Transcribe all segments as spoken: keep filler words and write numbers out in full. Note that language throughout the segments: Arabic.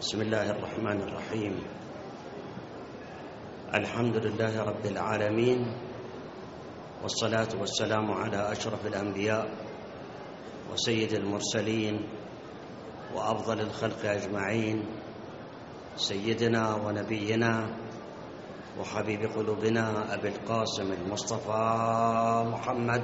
بسم الله الرحمن الرحيم. الحمد لله رب العالمين، والصلاة والسلام على أشرف الأنبياء وسيد المرسلين وأفضل الخلق أجمعين، سيدنا ونبينا وحبيب قلوبنا أبي القاسم المصطفى محمد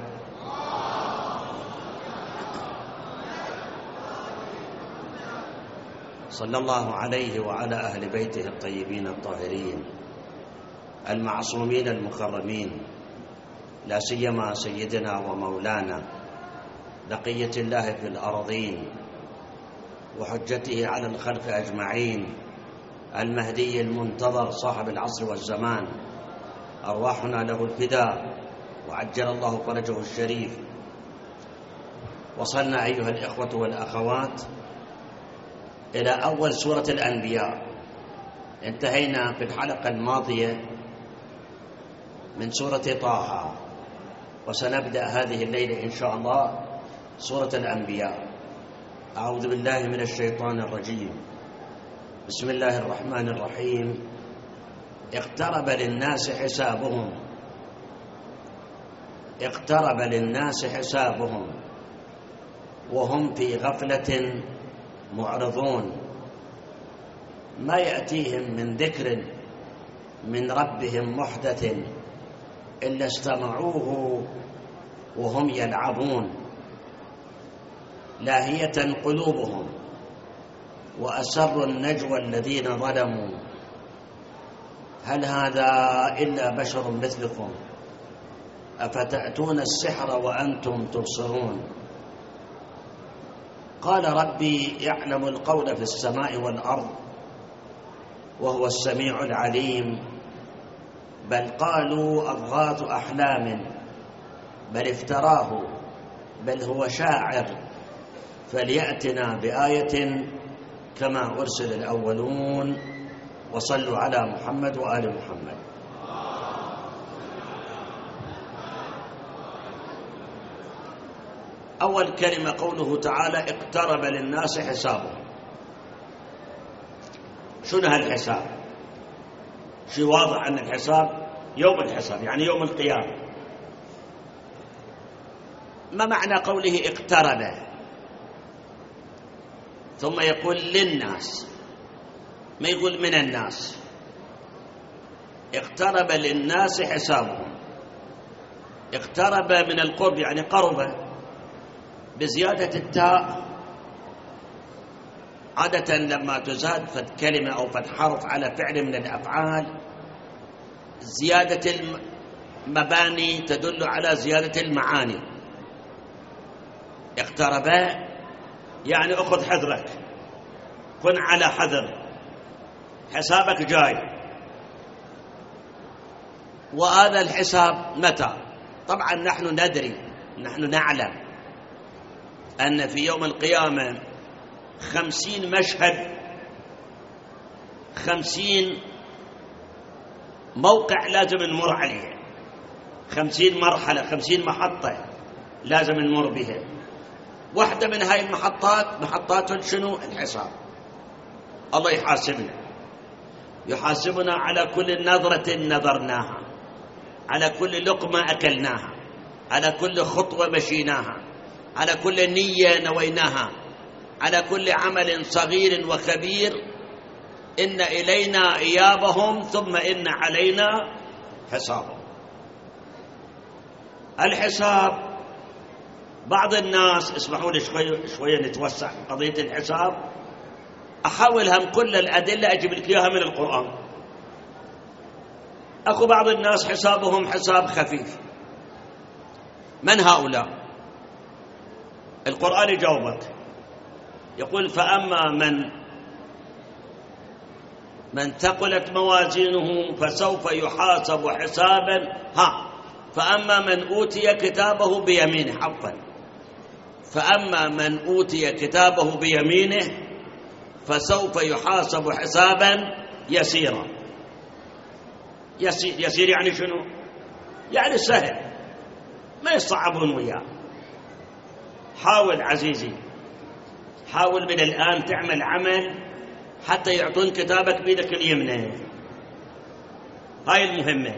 صلى الله عليه وعلى أهل بيته الطيبين الطاهرين المعصومين المكرمين، لا سيما سيدنا ومولانا بقية الله في الأرضين وحجته على الخلق أجمعين، المهدي المنتظر صاحب العصر والزمان، أرواحنا له الفداء وعجل الله فرجه الشريف. وصلنا أيها الإخوة والأخوات إلى أول سورة الأنبياء. انتهينا في الحلقة الماضية من سورة طه، وسنبدأ هذه الليلة إن شاء الله سورة الأنبياء. أعوذ بالله من الشيطان الرجيم. بسم الله الرحمن الرحيم. اقترب للناس حسابهم اقترب للناس حسابهم وهم في غفلة معرضون، ما يأتيهم من ذكر من ربهم محدث إلا استمعوه وهم يلعبون، لاهية قلوبهم وأسروا النجوى الذين ظلموا هل هذا إلا بشر مثلكم أفتأتون السحر وأنتم تبصرون. قال ربي يعلم القول في السماء والأرض وهو السميع العليم، بل قالوا أضغاث أحلام بل افتراه بل هو شاعر فليأتنا بآية كما أرسل الأولون. وصلوا على محمد وآل محمد. أول كلمة قوله تعالى اقترب للناس حسابهم. شنو هالحساب؟ شيء واضح أن الحساب يوم الحساب، يعني يوم القيامة. ما معنى قوله اقترب ثم يقول للناس، ما يقول من الناس؟ اقترب للناس حسابهم. اقترب من القرب يعني قرب، بزيادة التاء. عادة لما تزاد فد كلمة أو فد حرف على فعل من الأفعال، زيادة المباني تدل على زيادة المعاني. اقترب يعني أخذ حذرك، كن على حذر، حسابك جاي. وهذا الحساب متى؟ طبعا نحن ندري، نحن نعلم أن في يوم القيامة خمسين مشهد، خمسين موقع لازم نمر عليه، خمسين مرحلة، خمسين محطة لازم نمر بها. واحدة من هاي المحطات محطات شنو؟ الحساب. الله يحاسبنا، يحاسبنا على كل نظرة نظرناها، على كل لقمة أكلناها، على كل خطوة مشيناها، على كل نية نويناها، على كل عمل صغير وكبير. إن إلينا إيابهم ثم إن علينا حسابهم. الحساب بعض الناس، اسمحوا لي شوية شوية نتوسع في قضية الحساب، أحاول هم كل الأدلة أجيب لك إياها من القرآن. أكو بعض الناس حسابهم حساب خفيف. من هؤلاء؟ القرآن يجاوبك، يقول فأما من من ثقلت موازينه فسوف يحاسب حسابا ها فأما من أوتي كتابه بيمينه عفوا فأما من أوتي كتابه بيمينه فسوف يحاسب حسابا يسيرا. يسير, يسير يعني شنو؟ يعني سهل، ما يصعبون وياه. حاول عزيزي، حاول من الآن تعمل عمل حتى يعطون كتابك بيدك اليمنى. هاي المهمة.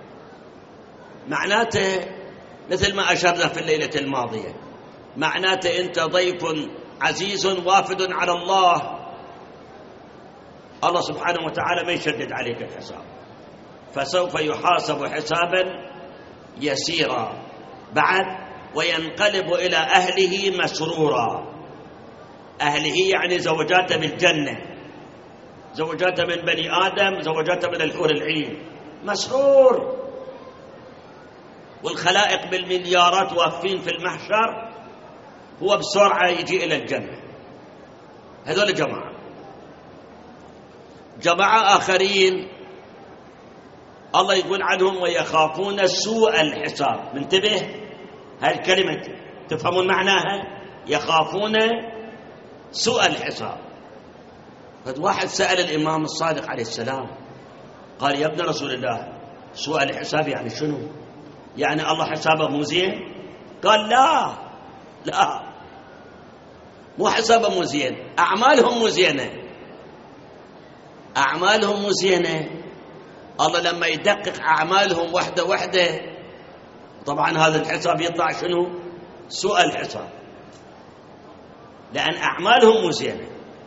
معناته مثل ما أشرنا في الليلة الماضية، معناته أنت ضيف عزيز وافد على الله، الله سبحانه وتعالى ما يشدد عليك الحساب، فسوف يحاسب حسابا يسيرا بعد وينقلب إلى أهله مسرورا. أهله يعني زوجاته بالجنة، زوجاته من بني آدم، زوجاته من الحور العين، مسرور. والخلائق بالمليارات واقفين في المحشر، هو بسرعة يجي إلى الجنة. هذول جماعة. جماعة آخرين الله يقول عنهم ويخافون سوء الحساب. منتبه، هاي الكلمة تفهمون معناها، يخافون سوء الحساب. فواحد سأل الإمام الصادق عليه السلام قال يا ابن رسول الله سوء الحساب يعني شنو؟ يعني الله حسابه مو زين؟ قال لا لا، مو حسابه مو زين، أعمالهم مو زينة، أعمالهم مو زينة. الله لما يدقق أعمالهم وحدة وحدة طبعا هذا الحساب يطلع شنو؟ سوء الحساب، لأن أعمالهم مو زينة.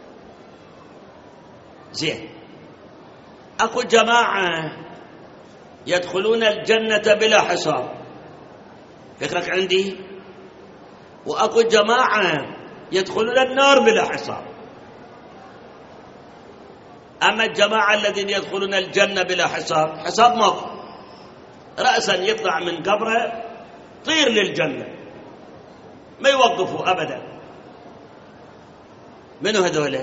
زين. أكو جماعة يدخلون الجنة بلا حساب، فكرك عندي، وأكو جماعة يدخلون النار بلا حساب. أما الجماعة الذين يدخلون الجنة بلا حساب، حساب ماضي، رأسا يطلع من قبره طير للجنة، ما يوقفوا أبدا. منو هذول؟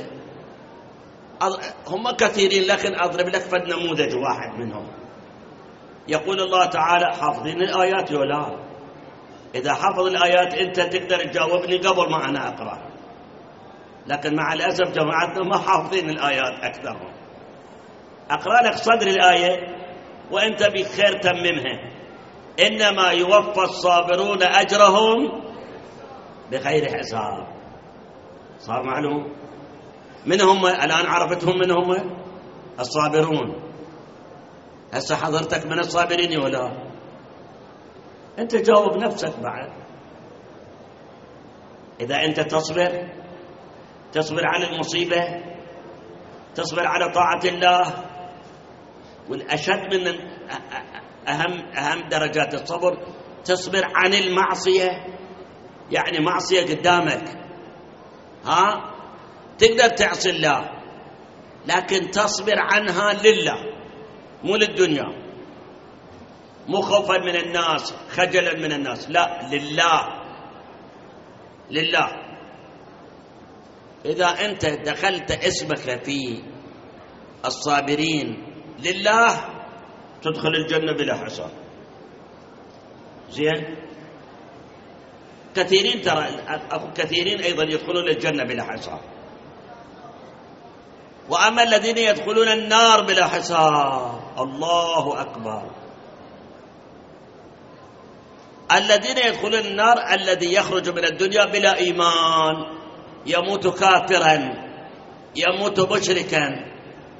هم كثيرين، لكن أضرب لك فد نموذج واحد منهم. يقول الله تعالى حافظين الآيات ولا؟ إذا حفظ الآيات أنت تقدر تجاوبني قبل ما أنا أقرأ، لكن مع الأسف جماعتنا ما حافظين الآيات أكثرهم. أقرأ لك صدر الآية وأنت بخير تممها. إنما يوفى الصابرون أجرهم بغير حساب. صار معلوم من هم الآن؟ عرفتهم من هم؟ الصابرون. هسه حضرتك من الصابرين ولا؟ أنت جاوب نفسك بعد. إذا أنت تصبر، تصبر على المصيبة، تصبر على طاعة الله. والأشد من أهم أهم درجات الصبر تصبر عن المعصية، يعني معصية قدامك، ها تقدر تعصي الله لكن تصبر عنها لله مو للدنيا، مو خوفا من الناس، خجلا من الناس، لا، لله لله. إذا أنت دخلت اسمك في الصابرين لله تدخل الجنة بلا حساب. زين. كثيرين ترى كثيرين أيضا يدخلون الجنة بلا حساب. وأما الذين يدخلون النار بلا حساب، الله أكبر، الذين يدخلون النار الذي يخرج من الدنيا بلا إيمان، يموت كافرا، يموت مشركا،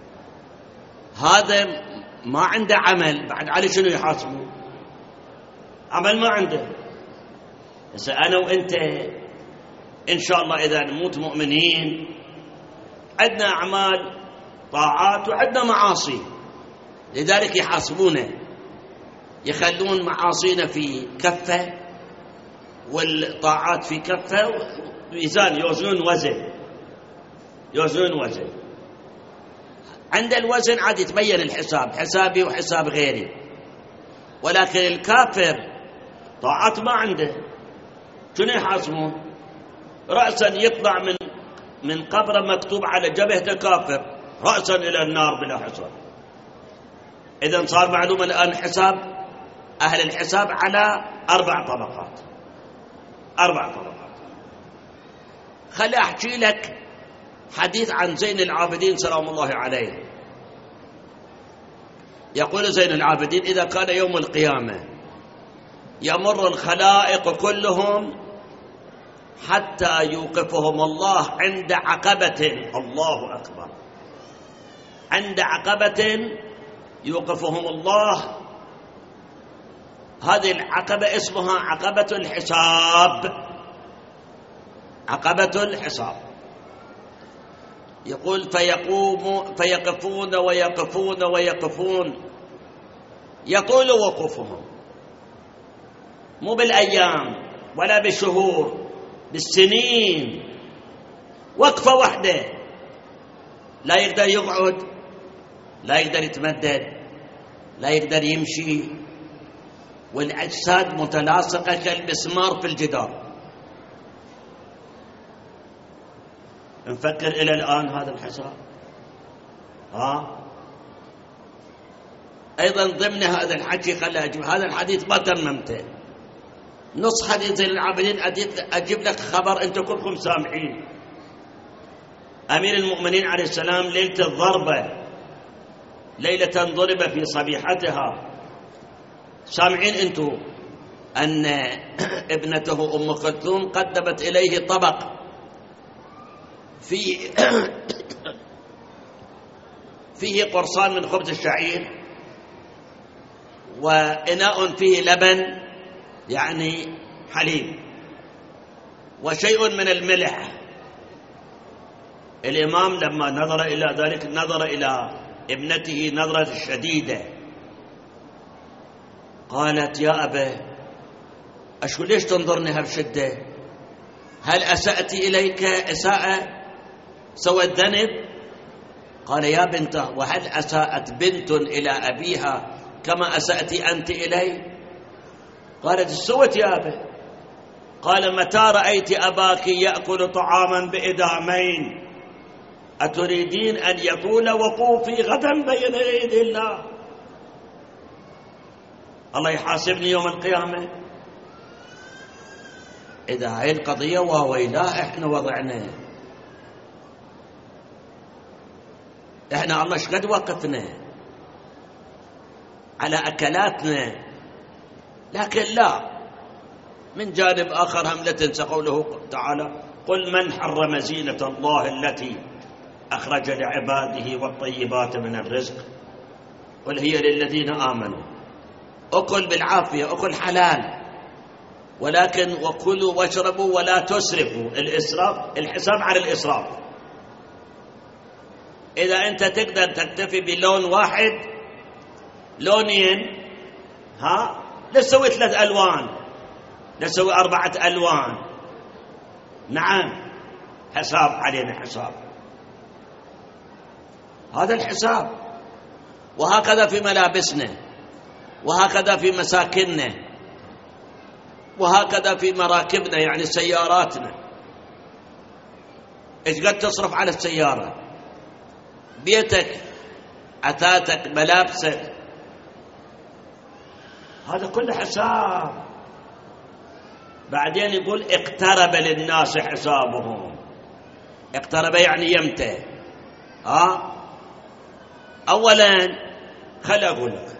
هذا ما عنده عمل بعد، على شنو يحاسبه؟ عمل ما عنده. بس أنا وأنت إن شاء الله إذا نموت مؤمنين عندنا أعمال طاعات وعندنا معاصي، لذلك يحاسبونه، يخلون معاصينا في كفة والطاعات في كفة، ميزان يوزنون وزن، يوزنون وزن. عند الوزن عاد يتبين الحساب، حسابي وحساب غيري. ولكن الكافر طاعات ما عنده، شنو يحاسبون؟ رأسا يطلع من من قبره مكتوب على جبهته كافر، رأسا إلى النار بلا حساب. إذن صار معلوم الآن حساب أهل الحساب على أربع طبقات، أربع طبقات. خلي أحكي لك حديث عن زين العابدين سلام الله عليه. يقول زين العابدين إذا كان يوم القيامة يمر الخلائق كلهم حتى يوقفهم الله عند عقبة، الله أكبر، عند عقبة يوقفهم الله. هذه العقبة اسمها عقبة الحساب، عقبة الحساب. يقول فيقوم فيقفون ويقفون ويقفون، يطول وقوفهم، مو بالأيام ولا بالشهور، بالسنين. وقفة واحدة، لا يقدر يقعد، لا يقدر يتمدد، لا يقدر يمشي، والأجساد متلاصقة كالمسمار في الجدار. نفكر إلى الآن هذا الحساب. ها أيضا ضمن هذا الحكي خلي أجيب هذا الحديث ما تممته، نص حديث زين العابدين أجيب لك خبر أنتم كلكم سامعين. أمير المؤمنين عليه السلام ليلة الضربة، ليلة ضرب في صبيحتها، سامعين أنتم أن ابنته أم كلثوم قدمت إليه طبق فيه فيه قرصان من خبز الشعير، وإناء فيه لبن يعني حليب، وشيء من الملح. الإمام لما نظر إلى ذلك نظر إلى ابنته نظرة شديدة، قالت يا أبا أشو ليش تنظرني هالشدة؟ هل أسأت إليك إساءة؟ سوت ذنب؟ قال يا بنته وهل أساءت بنت إلى أبيها كما أسأت أنت إلي؟ قالت سوت يا أبا. قال متى رأيت أباك يأكل طعاما بإدامين أتريدين أن يطول وقوفي غدا بين يدي الله؟ الله يحاسبني يوم القيامة. إذا هاي القضية وويلا إحنا وضعنا، إحنا الله شقد وقفنا على أكلاتنا، لكن لا. من جانب آخر هم لا تنسى قوله تعالى قل من حرم زينة الله التي أخرج لعباده والطيبات من الرزق قل هي للذين آمنوا. أكل بالعافية، أكل حلال، ولكن وكلوا واشربوا ولا تسرفوا. الإسراف الحساب على الإسراف. إذا أنت تقدر تكتفي بلون واحد، لونين، ها لسوي ثلاث ألوان، لسوي أربعة ألوان، نعم حساب علينا حساب. هذا الحساب. وهكذا في ملابسنا، وهكذا في مساكننا، وهكذا في مراكبنا يعني سياراتنا. إيش قد تصرف على السيارة؟ بيتك، أثاثك، ملابسك، هذا كله حساب. بعدين يقول اقترب للناس حسابهم. اقترب يعني يمتى؟ ها أولا خل أقول لك،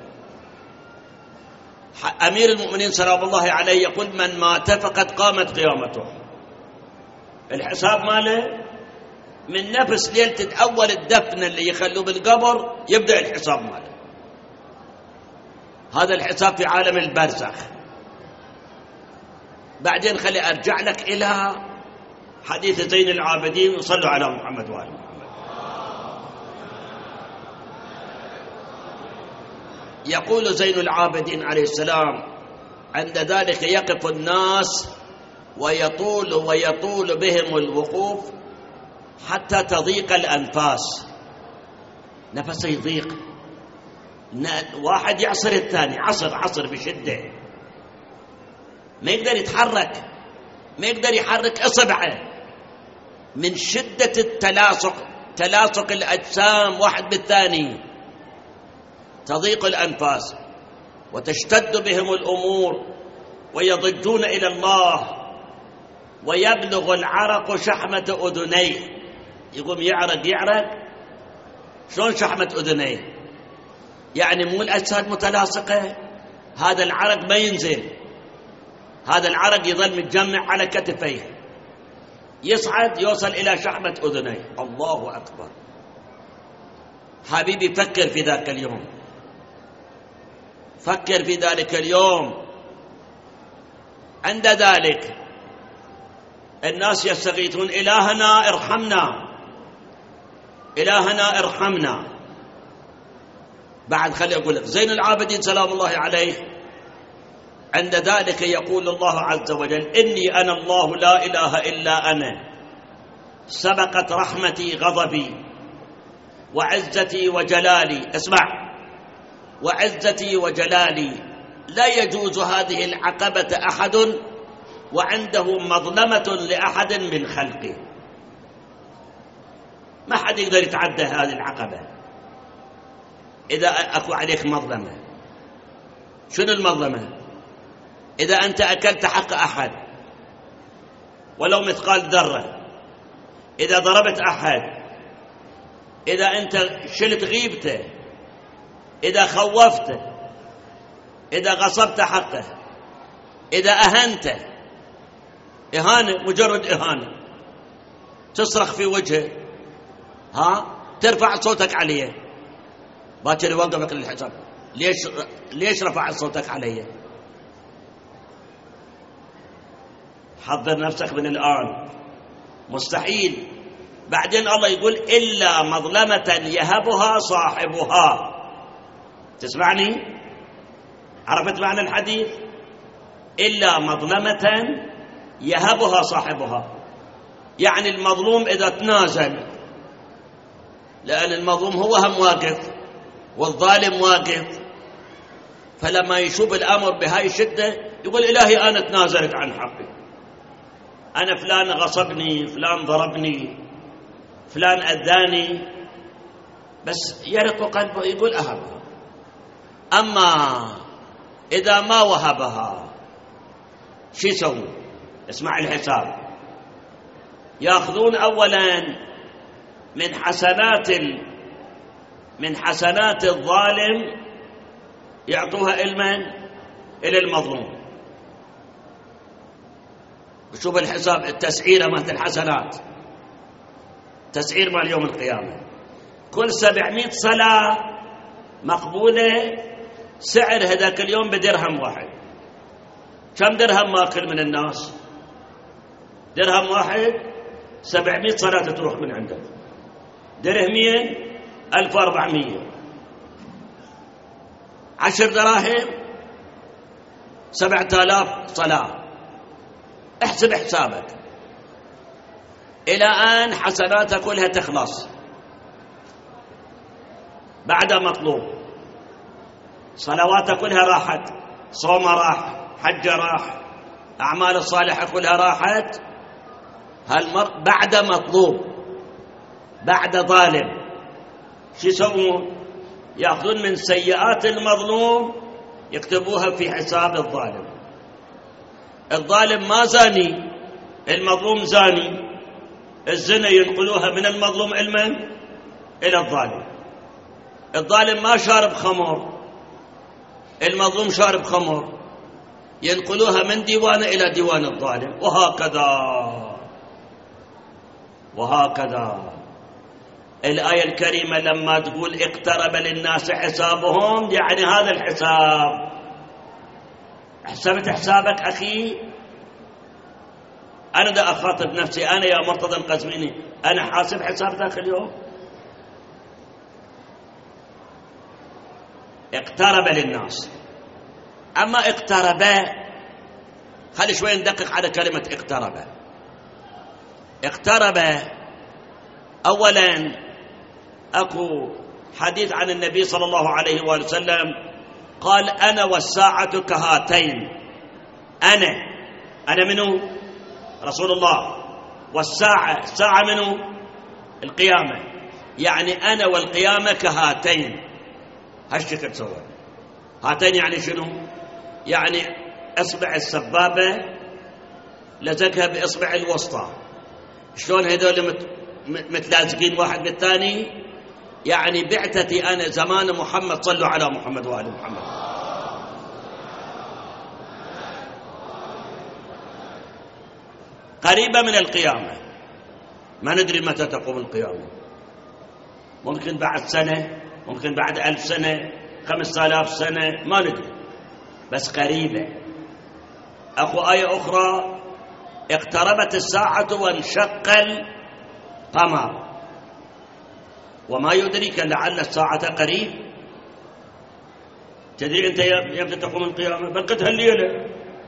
أمير المؤمنين سلام الله عليه يقول من مات فقد قامت قيامته. الحساب ماله من نفس ليلة أول الدفن اللي يخلوه بالقبر يبدأ الحساب ماله. هذا الحساب في عالم البرزخ. بعدين خلي أرجع لك إلى حديث زين العابدين وصلوا على محمد وآل محمد. يقول زين العابدين عليه السلام عند ذلك يقف الناس ويطول ويطول بهم الوقوف حتى تضيق الأنفاس، نفسه يضيق، واحد يعصر الثاني، عصر عصر بشدة، ما يقدر يتحرك، ما يقدر يحرك إصبعه من شدة التلاصق، تلاصق الأجسام واحد بالثاني، تضيق الأنفاس وتشتد بهم الأمور ويضجون إلى الله، ويبلغ العرق شحمة أذنيه. يقوم يعرق يعرق شلون شحمة أذنيه؟ يعني مو الأجساد متلاصقة، هذا العرق ما ينزل، هذا العرق يظل متجمع على كتفيه، يصعد يوصل إلى شحمة أذنيه. الله أكبر. حبيبي فكر في ذاك اليوم، فكر في ذلك اليوم. عند ذلك الناس يستغيثون: إلهنا ارحمنا، إلهنا ارحمنا. بعد خلي أقول لك زين العابدين سلام الله عليه عند ذلك يقول الله عز وجل: إني أنا الله لا إله إلا أنا، سبقت رحمتي غضبي، وعزتي وجلالي. اسمع: وعزتي وجلالي لا يجوز هذه العقبة أحد وعنده مظلمة لأحد من خلقه. ما حد يقدر يتعدى هذه العقبة إذا أكو عليك مظلمة. شنو المظلمة؟ إذا أنت أكلت حق أحد ولو مثقال ذرة، إذا ضربت أحد، إذا أنت شلت غيبته، إذا خوفته، إذا غصبت حقه، إذا أهنته إهانة، مجرد إهانة، تصرخ في وجهه، ها ترفع صوتك عليه، باكر يوقفك للحساب. ليش ليش رفع صوتك عليه؟ حضر نفسك من الآن، مستحيل. بعدين الله يقول: إلا مظلمة يهبها صاحبها. تسمعني؟ عرفت معنى الحديث؟ إلا مظلمة يهبها صاحبها، يعني المظلوم إذا تنازل، لأن المظلوم هو هم واقف والظالم واقف، فلما يشوف الأمر بهاي الشدة يقول: إلهي أنا تنازلت عن حقي، أنا فلان غصبني، فلان ضربني، فلان أذاني، بس يرق قلبه يقول أهبها. أما إذا ما وهبها شو يسوي؟ اسمع الحساب. يأخذون أولا من حسنات من حسنات الظالم يعطوها إلمن إلى المظلوم. وشوف الحساب، التسعيرة مالت الحسنات، تسعير مال يوم القيامة، كل سبعمائة صلاة مقبولة سعر هذاك اليوم بدرهم واحد. كم درهم ماكل من الناس؟ درهم واحد سبعمائة صلاة تروح من عندك، درهمين ألف وأربعمائة، عشر دراهم سبعة آلاف صلاة. احسب حسابك إلى أن حسناتك كلها تخلص. بعد مطلوب، صلواتك كلها راحت، صوم راح، حج راح، أعمال الصالحة كلها راحت. هالمر بعد مطلوب، بعد ظالم، شو يسوون؟ يأخذون من سيئات المظلوم يكتبوها في حساب الظالم. الظالم ما زاني، المظلوم زاني، الزنا ينقلوها من المظلوم علما إلى الظالم. الظالم ما شارب خمر، المظلوم شارب خمر، ينقلوها من ديوانه إلى ديوان الظالم، وهكذا وهكذا. الآية الكريمة لما تقول اقترب للناس حسابهم، يعني هذا الحساب. حسبت حسابك أخي؟ أنا دا أخاطب نفسي، أنا يا مرتضى القزويني، أنا حاسب حساب ذاك اليوم. اقترب للناس. أما اقترب، خلي شوي ندقق على كلمة اقترب. اقترب أولا أكو حديث عن النبي صلى الله عليه وآله وسلم قال: أنا والساعة كهاتين. أنا أنا منو؟ رسول الله. والساعة، ساعة منو؟ القيامة. يعني أنا والقيامة كهاتين. هالشكل تسوى. هاتين يعني شنو؟ يعني أصبع السبابة لزقها بإصبع الوسطى. شلون هذول مت... متلازقين واحد بالثاني؟ يعني بعثتي أنا زمان محمد، صلوا على محمد وآل محمد. قريبة من القيامة، ما ندري متى تقوم القيامة. ممكن بعد سنة، ممكن بعد ألف سنة، خمسة آلاف سنة، ما ندري، بس قريبة. أخو آية أخرى: اقتربت الساعة وانشق القمر، وما يدريك لعل الساعة قريب. تدري أنت يبدأ تقوم القيامة؟ بل قد هالليلة،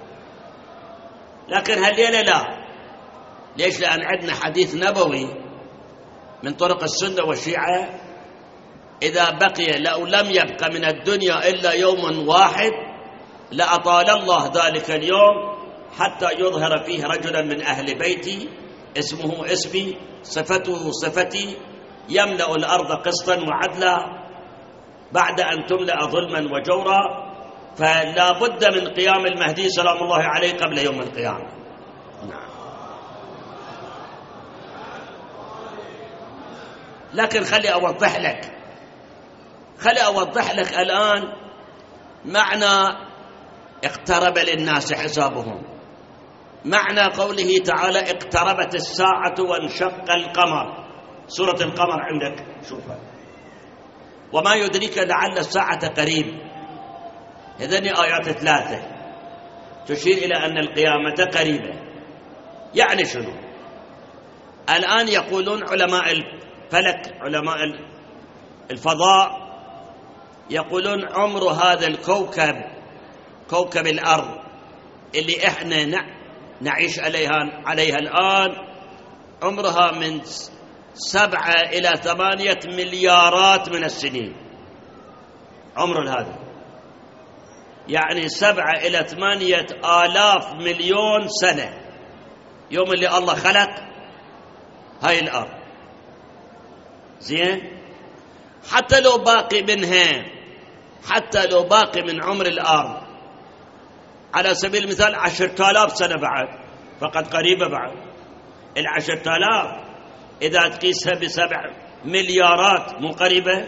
لكن هالليلة لا. ليش؟ لأن عندنا حديث نبوي من طرق السنة والشيعة: إذا بقي لو لم يبق من الدنيا إلا يوم واحد لأطال الله ذلك اليوم حتى يظهر فيه رجلا من أهل بيتي اسمه اسمي صفته صفتي يملأ الأرض قسطا وعدلا بعد أن تملأ ظلما وجورا، فلا بد من قيام المهدي سلام الله عليه قبل يوم القيامة. نعم. لكن خلي أوضح لك خلي أوضح لك الآن معنى اقترب للناس حسابهم. معنى قوله تعالى: اقتربت الساعة وانشق القمر، سورة القمر عندك شوفها: وما يدريك لعل الساعة قريب. هذين آيات ثلاثة تشير إلى أن القيامة قريبة. يعني شنو؟ الآن يقولون علماء الفلك، علماء الفضاء، يقولون عمر هذا الكوكب، كوكب الأرض اللي إحنا نعيش عليها عليها الآن، عمرها من سبعة إلى ثمانية مليارات من السنين. عمر هذا يعني سبعة إلى ثمانية آلاف مليون سنة، يوم اللي الله خلق هاي الأرض. زين؟ حتى لو باقي منها، حتى لو باقي من عمر الأرض على سبيل المثال عشرة آلاف سنة بعد، فقد قريبة بعد. العشرة آلاف إذا تقيسها بسبع مليارات مو قريبة؟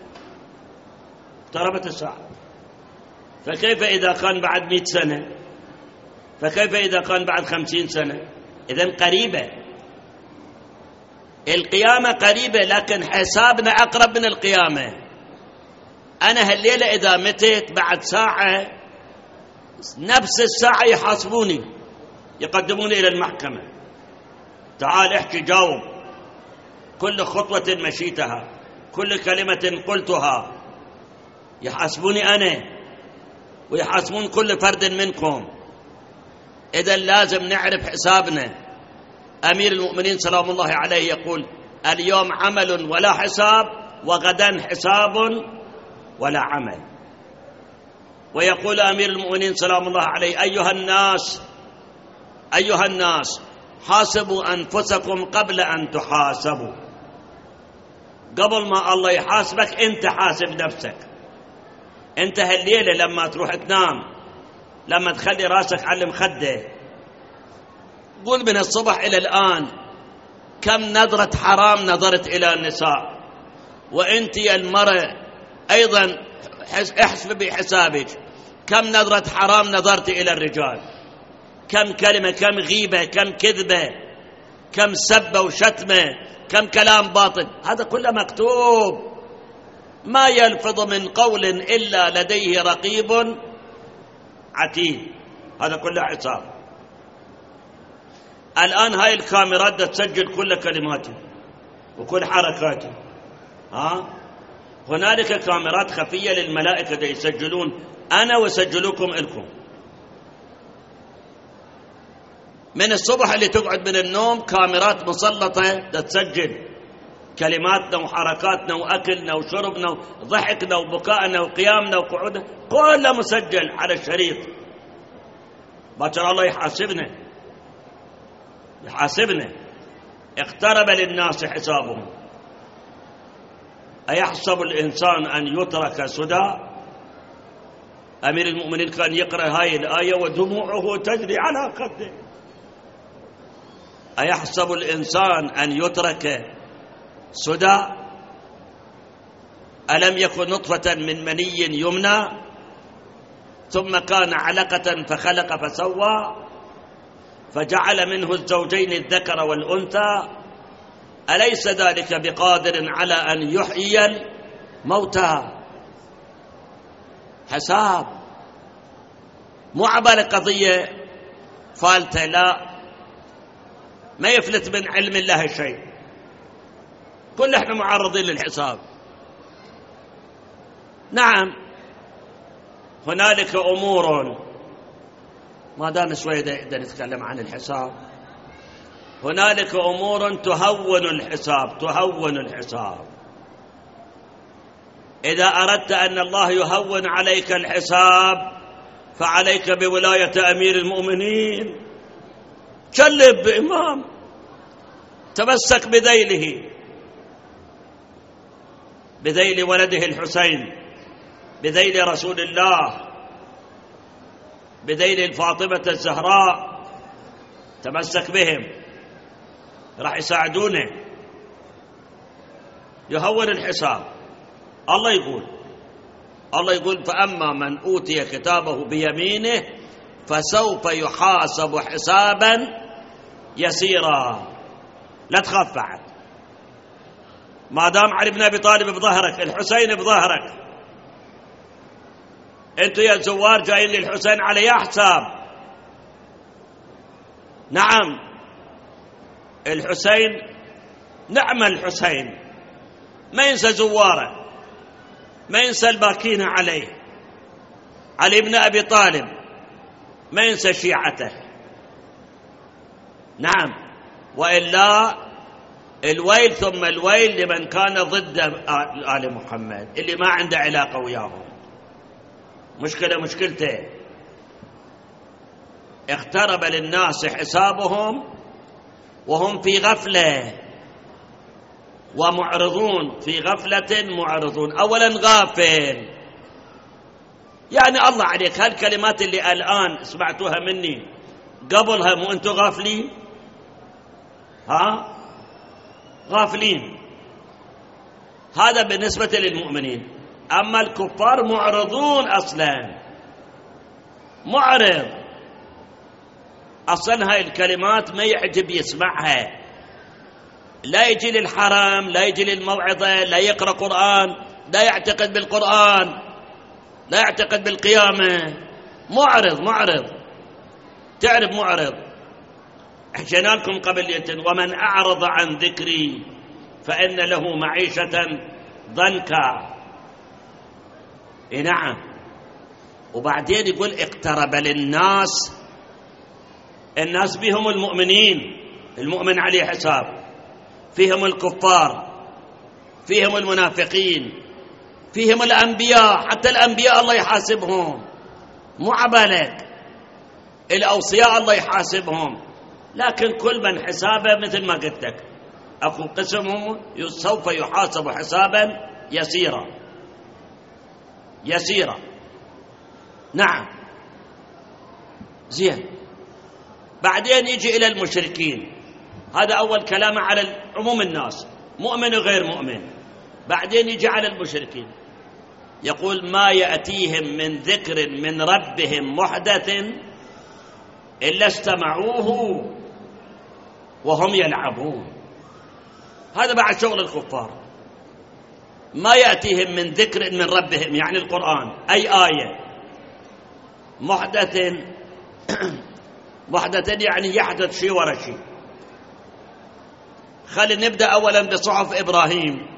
اقتربت الساعة. فكيف إذا كان بعد مئة سنة؟ فكيف إذا كان بعد خمسين سنة؟ إذن قريبة. القيامة قريبة، لكن حسابنا أقرب من القيامة. أنا هالليلة إذا متت بعد ساعة، نفس الساعة يحاسبوني، يقدموني إلى المحكمة: تعال احكي جاوب، كل خطوة مشيتها، كل كلمة قلتها، يحاسبوني أنا ويحاسبون كل فرد منكم. إذا لازم نعرف حسابنا. أمير المؤمنين سلام الله عليه يقول: اليوم عمل ولا حساب، وغدا حساب ولا عمل. ويقول أمير المؤمنين سلام الله عليه: أيها الناس أيها الناس حاسبوا أنفسكم قبل أن تحاسبوا. قبل ما الله يحاسبك أنت حاسب نفسك. أنت هالليلة لما تروح تنام، لما تخلي راسك على المخدة، قول من الصبح إلى الآن كم نظرة حرام نظرت إلى النساء. وأنت يا المرأة أيضا احسب بحسابك كم نظرة حرام نظرت إلى الرجال، كم كلمة، كم غيبة، كم كذبة، كم سبة وشتمة، كم كلام باطل. هذا كله مكتوب. ما يلفظ من قول إلا لديه رقيب عتيد. هذا كله حساب. الآن هاي الكاميرات تسجل كل كلماته وكل حركاته. ها؟ هنالك كاميرات خفية للملائكة يسجلون أنا ويسجلوكم إلكم. من الصبح اللي تقعد من النوم كاميرات مسلطة تسجل كلماتنا وحركاتنا وأكلنا وشربنا وضحكنا وبكائنا وقيامنا وقعودنا، كله مسجل على الشريط. باكر الله يحاسبنا يحاسبنا. اقترب للناس حسابهم. أيحسب الإنسان أن يترك سدى؟ أمير المؤمنين كان يقرأ هاي الآية ودموعه تجري على خده. أيحسب الإنسان أن يترك سدى؟ ألم يكن نطفة من مني يمنى ثم كان علقة فخلق فسوى فجعل منه الزوجين الذكر والأنثى أليس ذلك بقادر على أن يحيي الموتى؟ حساب، مو عبالة قضية فالتة، لا، ما يفلت من علم الله شيء، كل احنا معرضين للحساب. نعم، هنالك أمور، ما دام شوية نقدر نتكلم عن الحساب، هنالك أمور تهون الحساب، تهون الحساب. إذا أردت أن الله يهون عليك الحساب فعليك بولاية أمير المؤمنين، كلب بإمام، تمسك بذيله، بذيل ولده الحسين، بذيل رسول الله، بذيل فاطمة الزهراء، تمسك بهم، راح يساعدونه، يهون الحساب. الله يقول الله يقول فأما من أوتي كتابه بيمينه فسوف يحاسب حسابا يسيرا. لا تخاف بعد، ما دام علي بن أبي طالب بظهرك، الحسين بظهرك، انتوا يا زوار جايين للحسين على حساب. نعم، الحسين نعم، الحسين ما ينسى زواره، ما ينسى الباكين عليه. علي بن أبي طالب ما ينسى شيعته. نعم، وإلا الويل ثم الويل لمن كان ضد آل محمد، اللي ما عنده علاقة وياهم. مشكلة مشكلته، اقترب للناس حسابهم وهم في غفلة ومعرضون، في غفلة معرضون. أولا غافل، يعني الله عليك، هالكلمات اللي الآن سمعتوها مني قبلها مو أنتوا غافلين؟ ها، غافلين. هذا بالنسبة للمؤمنين. أما الكفار معرضون، أصلا معرض، أصلا هاي الكلمات ما يعجب يسمعها، لا يجي للحرم، لا يجي للموعظة، لا يقرأ قرآن، لا يعتقد بالقرآن، لا يعتقد بالقيامة. معرض معرض، تعرف معرض. حكينا لكم قبل يتن ومن أعرض عن ذكري فإن له معيشة ضنكا. إيه نعم. وبعدين يقول اقترب للناس، الناس بهم المؤمنين، المؤمن عليه حساب، فيهم الكفار، فيهم المنافقين، فيهم الأنبياء، حتى الأنبياء الله يحاسبهم، مو عبالك، الأوصياء الله يحاسبهم، لكن كل من حسابه مثل ما قلت لك، أكو قسمهم سوف يحاسب حسابا يسيرا يسيرا. نعم، زين. بعدين يجي إلى المشركين، هذا أول كلام على عموم الناس، مؤمن وغير مؤمن. بعدين يجي على المشركين، يقول ما يأتيهم من ذكر من ربهم محدث إلا استمعوه وهم يلعبون. هذا بعد شغل الكفار. ما يأتيهم من ذكر من ربهم، يعني القرآن، أي آية، محدث محدث يعني يحدث شيء ورا شيء. خلينا نبدأ أولا بصحف إبراهيم.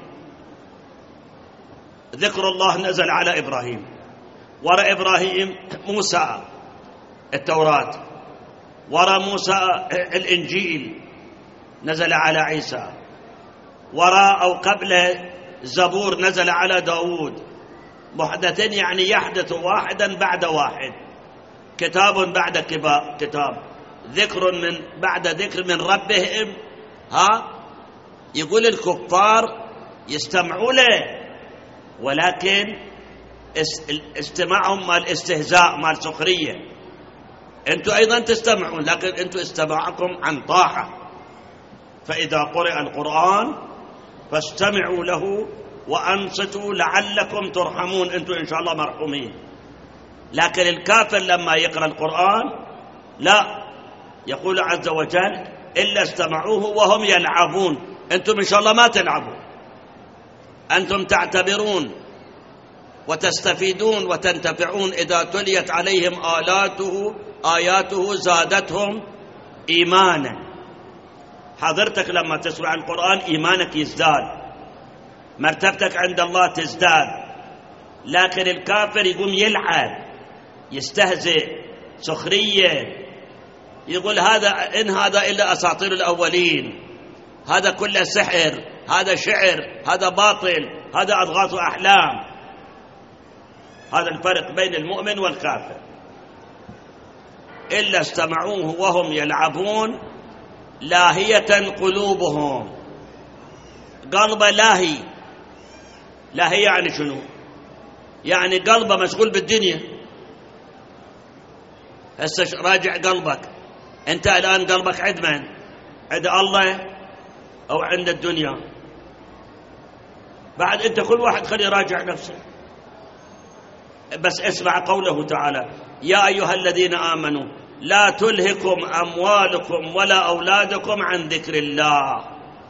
ذكر الله نزل على إبراهيم، ورا إبراهيم موسى التوراة، ورا موسى الإنجيل نزل على عيسى، ورا أو قبل زبور نزل على داود. محدثين يعني يحدث واحدا بعد واحد، كتاب بعد كتاب، ذكر من بعد ذكر من ربهم. ها، يقول الكفار يستمعوا له، ولكن استماعهم مال استهزاء، مال سخرية. أنتم أيضا تستمعون، لكن أنتم استماعكم عن طاعة. فإذا قرئ القرآن فاستمعوا له وأنصتوا لعلكم ترحمون، أنتم إن شاء الله مرحومين. لكن الكافر لما يقرأ القرآن لا، يقول عز وجل إلا استمعوه وهم يلعبون، أنتم إن شاء الله ما تلعبوا، أنتم تعتبرون وتستفيدون وتنتفعون إذا تليت عليهم آلاته آياته زادتهم إيمانا. حضرتك لما تسمع القرآن إيمانك يزداد، مرتبتك عند الله تزداد. لكن الكافر يقوم يلعب، يستهزئ، سخرية، يقول هذا إن هذا إلا أساطير الأولين، هذا كله سحر، هذا شعر، هذا باطل، هذا أضغاث أحلام. هذا الفرق بين المؤمن والكافر. إلا استمعوه وهم يلعبون لاهية قلوبهم. قلبه لاهي. لاهي يعني شنو؟ يعني قلبه مشغول بالدنيا. هسه راجع قلبك، أنت الآن قلبك عند من؟ عند الله أو عند الدنيا؟ بعد أنت كل واحد خلي يراجع نفسه. بس اسمع قوله تعالى: يا أيها الذين آمنوا لا تلهكم أموالكم ولا أولادكم عن ذكر الله.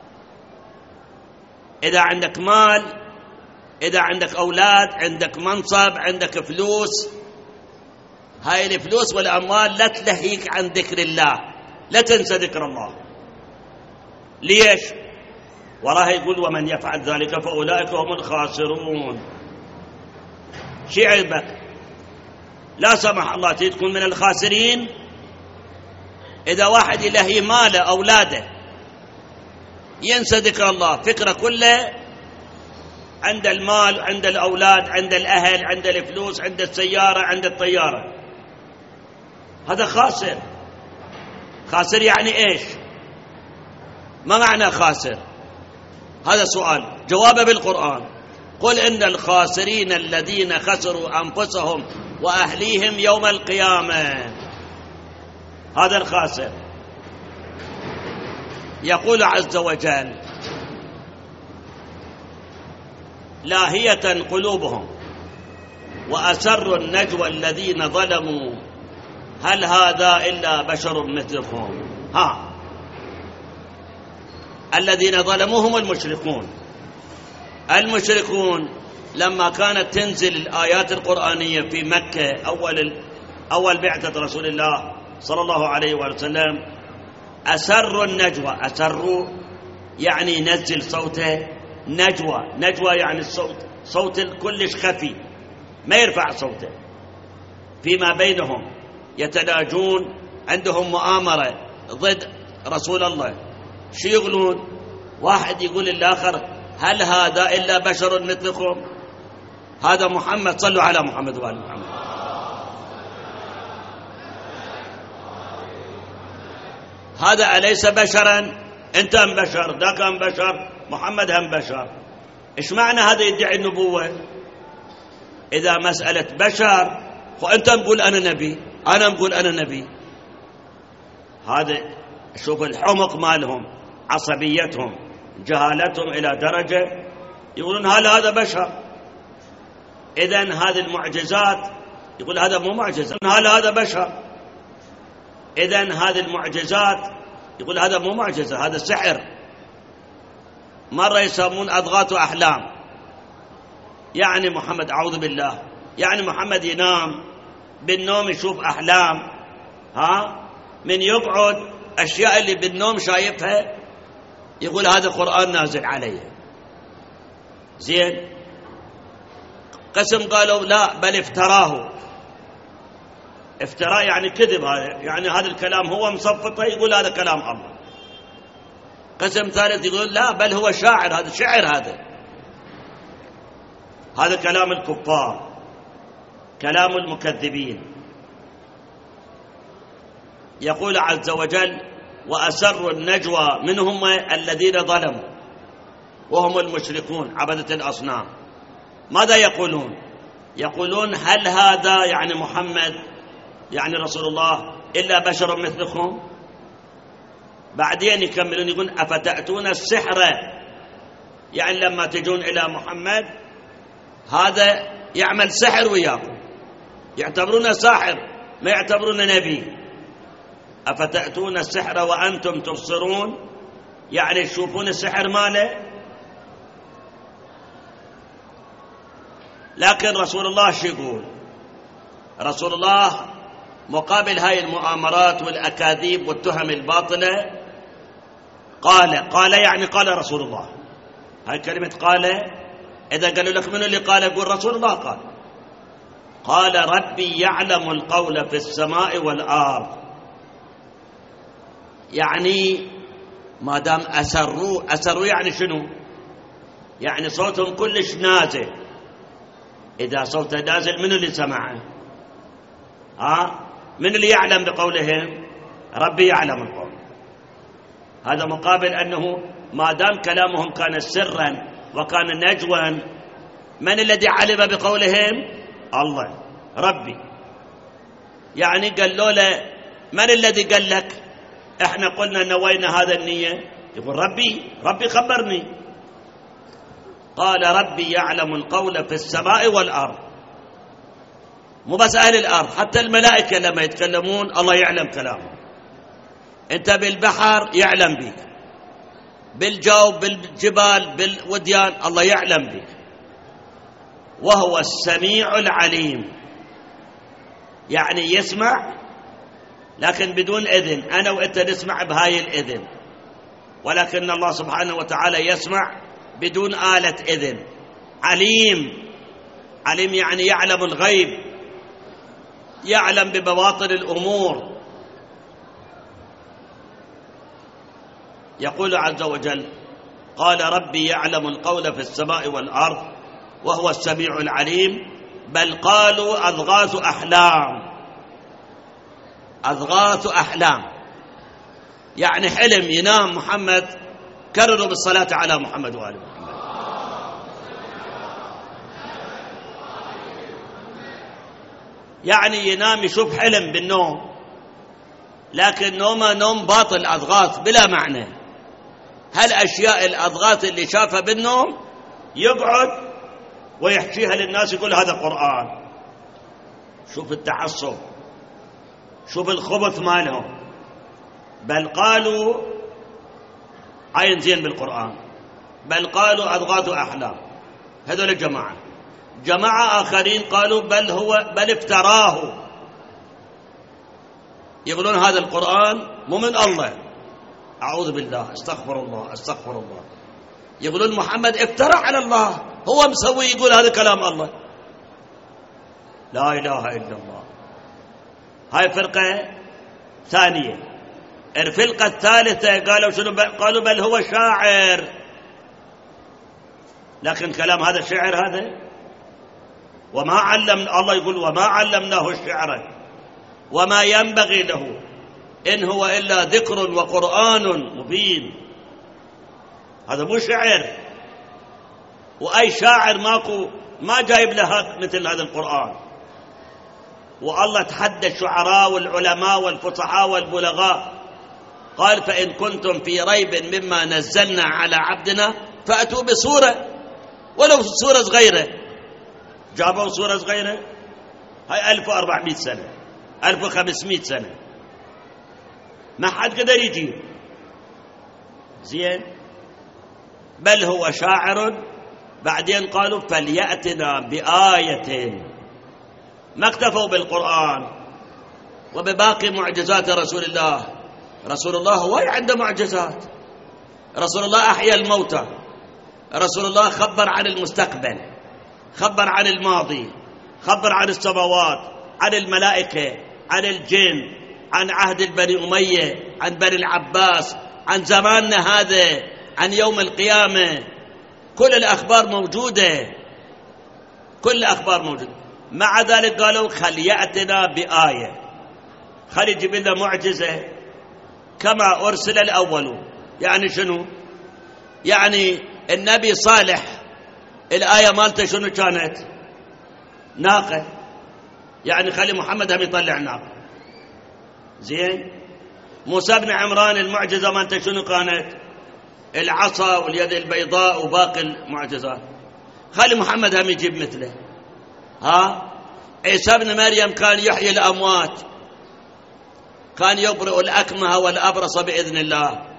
إذا عندك مال، إذا عندك أولاد، عندك منصب، عندك فلوس، هاي الفلوس والأموال لا تلهيك عن ذكر الله، لا تنسى ذكر الله. ليش؟ وراه يقول: ومن يفعل ذلك فأولئك هم الخاسرون. شي عيبك؟ لا سمح الله تكون من الخاسرين إذا واحد يلهي ماله أولاده، ينسى ذكر الله، فكرة كله عند المال، عند الأولاد، عند الأهل، عند الفلوس، عند السيارة، عند الطيارة. هذا خاسر. خاسر يعني إيش؟ ما معنى خاسر؟ هذا سؤال، جوابه بالقرآن: قل إن الخاسرين الذين خسروا أنفسهم وأهليهم يوم القيامة. هذا الخاسر. يقول عز وجل: لاهية قلوبهم وأسروا النجوى الذين ظلموا هل هذا إلا بشر مثلكم. ها، الذين ظلموا هم المشركون. المشركون لما كانت تنزل الآيات القرآنية في مكة أول أول بعثة رسول الله صلى الله عليه وسلم، أسروا النجوى. أسروا يعني ينزل صوته نجوى. نجوى يعني الصوت صوت كلش خفي، ما يرفع صوته. فيما بينهم يتناجون، عندهم مؤامرة ضد رسول الله. شو يقولون؟ واحد يقول للآخر: هل هذا إلا بشر مثلكم؟ هذا محمد، صلوا على محمد وآل محمد. هذا أليس بشرا؟ أنت هم بشر، ذاك هم بشر، محمد هم بشر. إيش معنى هذا يدعي النبوة؟ إذا مسألة بشر، وأنت نقول أنا نبي، أنا نقول أنا نبي. هذا شوف الحمق مالهم، عصبيتهم، جهالتهم إلى درجة يقولون هل هذا بشر. إذن هذه المعجزات يقول هذا مو معجزة، هل هذا بشر. إذن هذه المعجزات يقول هذا مو معجزة، هذا سحر. مرة يسمون أضغاث أحلام، يعني محمد أعوذ بالله، يعني محمد ينام بالنوم يشوف أحلام، ها، من يقعد أشياء اللي بالنوم شايفها يقول هذا قرآن نازل عليه. زين، قسم قالوا لا بل افتراه. افتراء يعني كذب، هذا يعني هذا الكلام هو مصفطه، يقول هذا كلام الله. قسم ثالث يقول لا بل هو شاعر، هذا شعر، هذا هذا كلام الكفار، كلام المكذبين. يقول عز وجل: وأسروا النجوى منهم الذين ظلموا وهم المشركون عبدة الأصنام. ماذا يقولون؟ يقولون هل هذا يعني محمد يعني رسول الله إلا بشر مثلكم. بعدين يكملون يقولون أفتأتون السحر، يعني لما تجون إلى محمد هذا يعمل سحر وياكم، يعتبرون ساحر، ما يعتبرون نبي. أفتأتون السحر وأنتم تبصرون. يعني يشوفون السحر ماله. لكن رسول الله شو يقول؟ رسول الله مقابل هاي المؤامرات والأكاذيب والتهم الباطلة قال قال يعني قال رسول الله. هاي كلمة قال، إذا قالوا لك من اللي قال يقول رسول الله قال. قال ربي يعلم القول في السماء والأرض، يعني ما دام أسروا أسروا يعني شنو؟ يعني صوتهم كلش نازل. إذا صوته نازل من اللي سمعه؟ ها؟ من اللي يعلم بقولهم؟ ربي يعلم القول. هذا مقابل أنه ما دام كلامهم كان سرا وكان نجوا، من الذي علم بقولهم؟ الله ربي. يعني قالوا له من الذي قال لك احنا قلنا نوينا هذا النية؟ يقول ربي ربي خبرني. قال ربي يعلم القول في السماء والأرض. مو بس أهل الأرض، حتى الملائكة لما يتكلمون الله يعلم كلامهم. أنت بالبحر يعلم بك، بالجو بالجبال بالوديان الله يعلم بك. وهو السميع العليم، يعني يسمع لكن بدون إذن. أنا وأنت نسمع بهاي الإذن، ولكن الله سبحانه وتعالى يسمع بدون آلة إذن. عليم، عليم يعني يعلم الغيب، يعلم ببواطن الأمور. يقول عز وجل قال ربي يعلم القول في السماء والأرض وهو السميع العليم. بل قالوا أضغاث أحلام. أضغاث أحلام يعني حلم ينام محمد. كرروا بالصلاة على محمد وآل محمد. يعني ينام يشوف حلم بالنوم، لكن نومه نوم باطل، أضغاث بلا معنى. هالأشياء الأضغاث اللي شافها بالنوم يقعد ويحكيها للناس يقول هذا قرآن. شوف التعصب، شوف الخبث مالهم. بل قالوا عين زين بالقرآن، بل قالوا أضغاث أحلام. هذول الجماعة. جماعة آخرين قالوا بل هو بل افتراه، يقولون هذا القرآن مو من الله. أعوذ بالله، استغفر الله استغفر الله. يقولون محمد افترى على الله، هو مسوي يقول هذا كلام الله. لا إله إلا الله. هاي فرقة ثانية. الفرقة الثالثة قالوا شنو؟ قالوا بل هو شاعر. لكن كلام هذا شعر هذا؟ وما علم الله يقول وما علمناه الشعر وما ينبغي له إن هو إلا ذكر وقرآن مبين. هذا مو شعر، وأي شاعر ماكو ما جايب لها مثل هذا القرآن. والله تحدى الشعراء والعلماء والفصحاء والبلغاء قال فإن كنتم في ريب مما نزلنا على عبدنا فأتوا بصورة ولو صورة صغيرة. جابوا صورة صغيرة، هاي ألف وأربعمائة سنة ألف وخمسمائة سنة ما حد قدر يجيب. زين. بل هو شاعر. بعدين قالوا فليأتنا بآية. ما اكتفوا بالقرآن وبباقي معجزات رسول الله. رسول الله هو عنده معجزات. رسول الله أحيا الموتى. رسول الله خبر عن المستقبل، خبر عن الماضي، خبر عن السماوات، عن الملائكة، عن الجن، عن عهد البني أمية، عن بني العباس، عن زماننا هذا، عن يوم القيامة. كل الأخبار موجودة، كل الأخبار موجودة. مع ذلك قالوا خل يأتنا بآية، خل يجيب لنا معجزة كما أرسل الأول. يعني شنو؟ يعني النبي صالح الآية مالته شنو كانت؟ ناقة. يعني خلي محمد هم يطلع ناقة. زين. موسى بن عمران المعجزة مالته شنو كانت؟ العصا واليد البيضاء وباقي المعجزات. خلي محمد هم يجيب مثله. ها؟ عيسى بن مريم كان يحيي الأموات، كان يبرئ الأكمه والأبرص بإذن الله.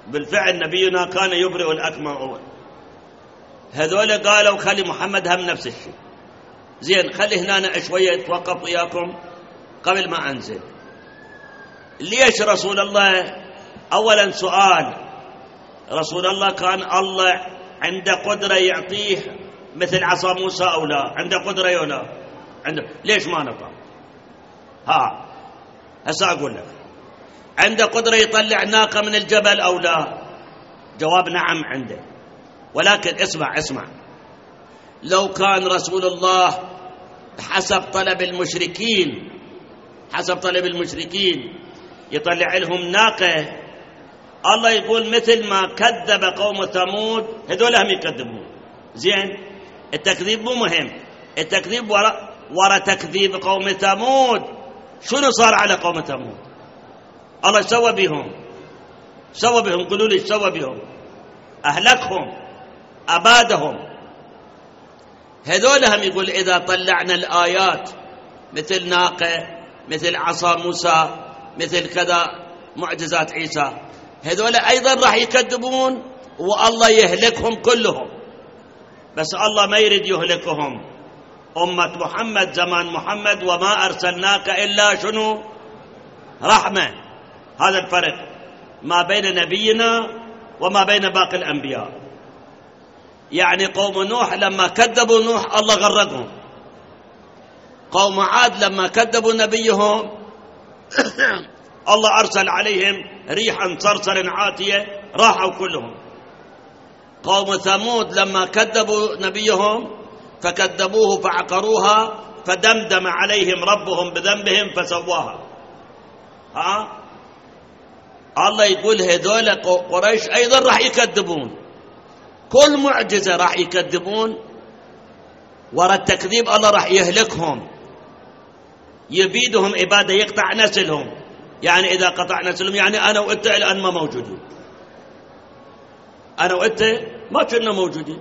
بالفعل نبينا كان يبرئ الأكمه. هذول قالوا خلي محمد هم نفس الشيء. زين خلي هنا شوية اتوقف وياكم قبل ما أنزل. ليش رسول الله؟ أولا سؤال، رسول الله كان الله عنده قدرة يعطيه مثل عصا موسى أو لا؟ عنده قدرة أو لا؟ عنده. ليش ما نطق؟ ها هسا أقول لك، عنده قدرة يطلع ناقة من الجبل أو لا؟ جواب نعم عنده. ولكن اسمع اسمع، لو كان رسول الله حسب طلب المشركين حسب طلب المشركين يطلع لهم ناقة، الله يقول مثل ما كذب قوم ثمود هذول هم يكذبون. زين التكذيب مو مهم، التكذيب ورا ورا تكذيب قوم ثمود. شنو صار على قوم ثمود؟ الله سوى بهم سوى بهم قولوا لي سوى بهم، أهلكهم، أبادهم. هذول هم يقول إذا طلعنا الآيات مثل ناقة، مثل عصا موسى، مثل كذا معجزات عيسى، هذول أيضا راح يكذبون والله يهلكهم كلهم. بس الله ما يريد يهلكهم، أمة محمد زمان محمد وما أرسلناك إلا شنو؟ رحمة. هذا الفرق ما بين نبينا وما بين باقي الأنبياء. يعني قوم نوح لما كذبوا نوح الله غرقهم، قوم عاد لما كذبوا نبيهم الله أرسل عليهم ريحا صرصر عاتية راحوا كلهم. قوم ثمود لما كذبوا نبيهم فكذبوه فعقروها فدمدم عليهم ربهم بذنبهم فسواها. ها الله يقول هذول قريش أيضا راح يكذبون، كل معجزة راح يكذبون، ورا التكذيب الله راح يهلكهم، يبيدهم إبادة، يقطع نسلهم. يعني إذا قطع نسلهم يعني أنا وإنت الآن ما موجودين، أنا وإنت ما كنا موجودين.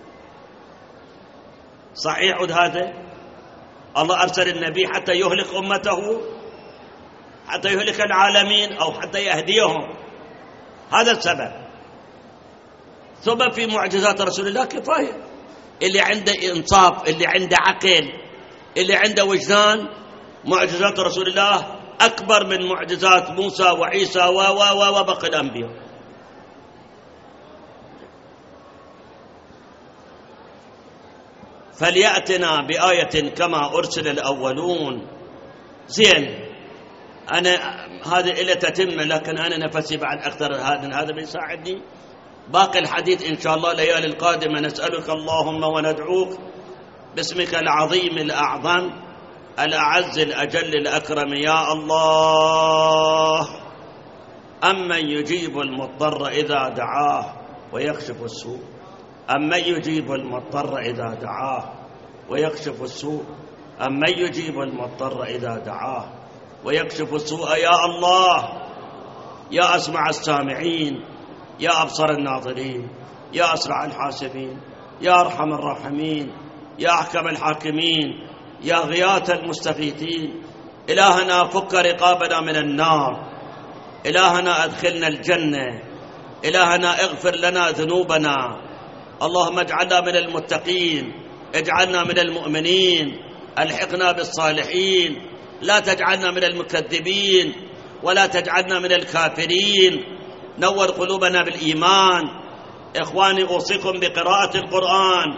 صحيح عود هذا؟ الله أرسل النبي حتى يهلك أمته، حتى يهلك العالمين أو حتى يهديهم، هذا السبب. ثم في معجزات رسول الله كفاية. اللي عنده إنصاف، اللي عنده عقل، اللي عنده وجدان، معجزات رسول الله أكبر من معجزات موسى وعيسى و و وباقي الأنبياء. فليأتنا بآية كما أرسل الأولون. زين أنا هذه إلى تتم، لكن أنا نفسي بعد أكثر هذا هذا بيساعدني. باقي الحديث إن شاء الله ليالي القادمة. نسألك اللهم وندعوك باسمك العظيم الأعظم الأعز الأجل الأكرم يا الله، أمن يجيب المضطر إذا دعاه ويكشف السوء، أمن يجيب المضطر إذا دعاه ويكشف السوء، أمن يجيب المضطر إذا دعاه ويكشف السوء. يا الله يا أسمع السامعين، يا أبصر الناظرين، يا أسرع الحاسبين، يا أرحم الراحمين، يا أحكم الحاكمين، يا غياث المستغيثين. إلهنا فك رقابنا من النار، إلهنا أدخلنا الجنة، إلهنا اغفر لنا ذنوبنا، اللهم اجعلنا من المتقين، اجعلنا من المؤمنين، الحقنا بالصالحين، لا تجعلنا من المكذبين ولا تجعلنا من الكافرين. نور قلوبنا بالإيمان. إخواني أوصيكم بقراءة القرآن،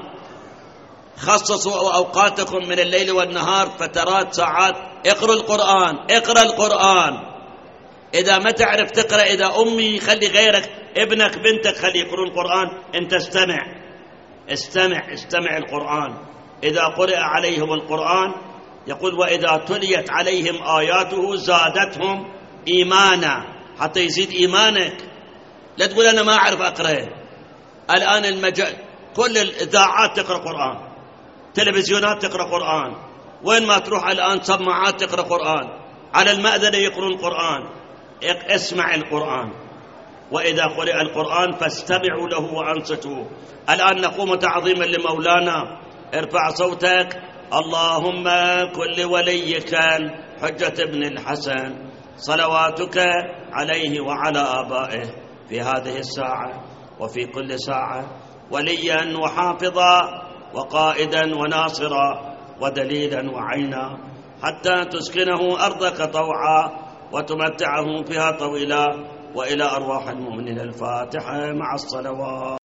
خصصوا أوقاتكم من الليل والنهار فترات ساعات، اقرأوا القرآن، اقرأ القرآن. إذا ما تعرف تقرأ، إذا أمي خلي غيرك، ابنك بنتك خلي يقرؤون القرآن، أنت استمع استمع استمع القرآن. إذا قرأ عليهم القرآن يقول وإذا تليت عليهم آياته زادتهم إيمانا، حتى يزيد إيمانك. لا تقول أنا ما أعرف أقرأ. الآن المجال كل الإذاعات تقرأ قرآن، تلفزيونات تقرأ قرآن، وين ما تروح الآن سماعات تقرأ قرآن، على المأذنة يقرؤون قرآن. اسمع القرآن، وإذا قرئ القرآن فاستمعوا له وأنصتوا. الآن نقوم تعظيما لمولانا. ارفع صوتك. اللهم كن لوليك الحجة ابن الحسن صلواتك عليه وعلى آبائه في هذه الساعة وفي كل ساعة وليا وحافظا وقائدا وناصرا ودليلا وعينا، حتى تسكنه أرضك طوعا وتمتعه فيها طويلا، وإلى أرواح المؤمنين الفاتحة مع الصلوات.